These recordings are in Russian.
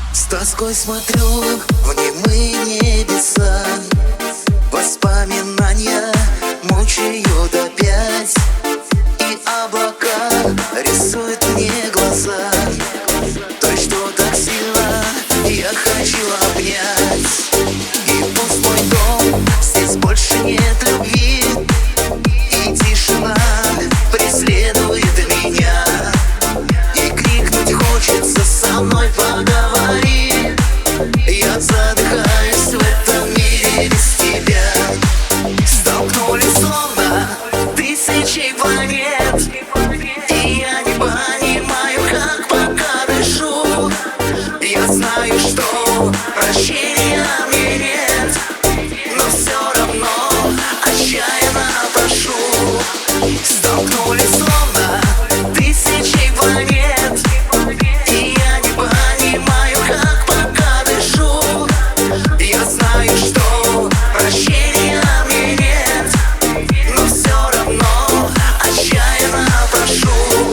С тоской смотрю в немые небеса, воспоминания мучают опять, и облака рисуют мне глаза той, что так сильно я хочу обнять. И пусть мой дом, здесь больше нет любви, и тишина преследует меня, и крикнуть хочется: со мной поговори. Я задыхаюсь в этом мире без тебя. Столкнулись словно тысячи планет, и я не понимаю, как пока дышу. Я знаю, что прощения мне нет, но все равно отчаянно прошу. Столкнулись словно тысячи планет, и я не понимаю, как пока дышу. Я знаю, что прощения мне нет, но все равно отчаянно прошу.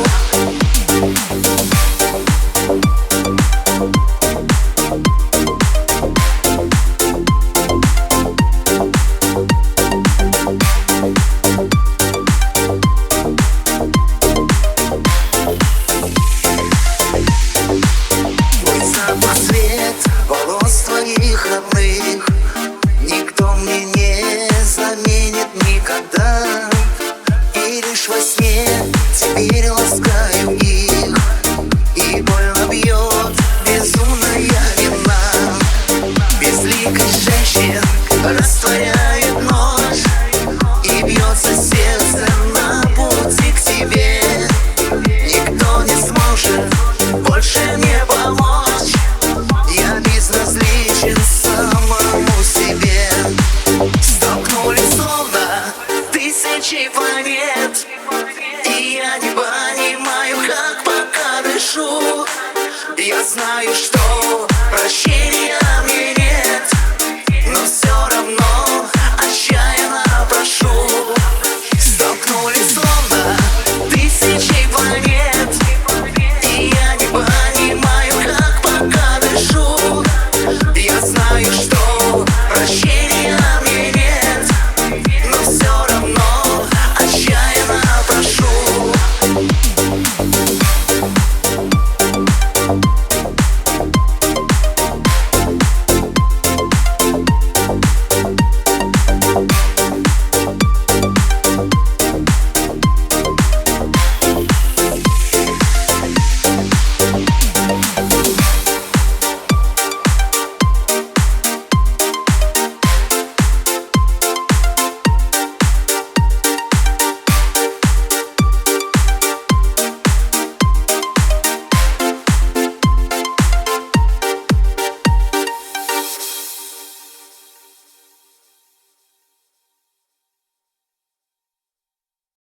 Волос твоих родных никто мне не заменит никогда, и лишь во сне теперь ласкаю их, и больно бьет безумная вина. Безликость женщин растворяет ночь, и бьется сердце на пути к тебе. Никто не сможет больше мне помочь, я безразличен самому себе. Столкнулись словно тысячи планет, и я не понимаю, как пока дышу. Я знаю, что